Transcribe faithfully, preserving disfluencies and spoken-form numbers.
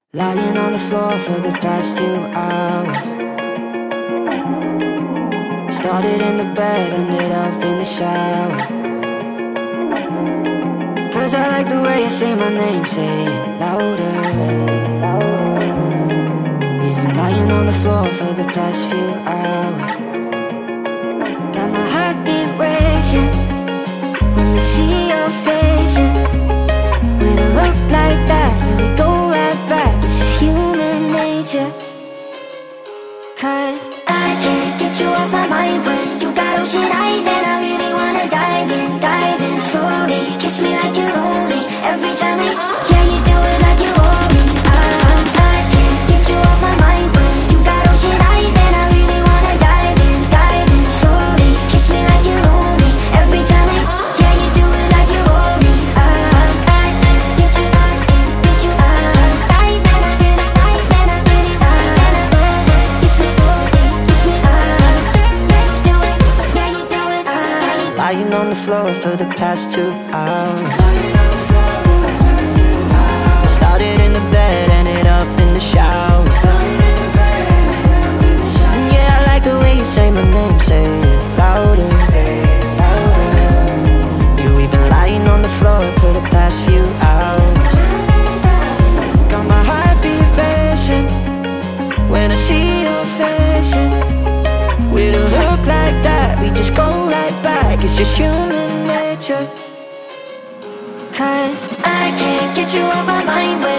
Lying on the floor for the past two hours. Started in the bed, ended up in the shower. Cause I like the way you say my name, say it louder. We've been lying on the floor for the past few hours. Got my heartbeat racing when I see your face. With a look like that, and we go right back. It's just human nature. Cause I can't get you off my mind when you got ocean eyes. And I really wanna dive in, dive in slowly. Kiss me like you're lonely every time we, yeah, you do it like you owe me. I, I can't get you off my mind when you got ocean eyes. And I really wanna dive in, dive in slowly. Kiss me like you're lonely every time we, yeah, you do it like you owe me. I, I can't get you off, get you off. Dive and I really, dive and I really, uh, kiss me, kiss me, uh, do it, yeah, you do it, uh. Lying on the floor for the past two hours. Started in the bed, ended up in the shower. And yeah, I like the way you say my name, say it louder. Yeah, we've been lying on the floor for the past few hours. Got my heartbeat racing when I see your face. With a look like that, we just go right back. It's just human nature. Cause I can't get you off my mind when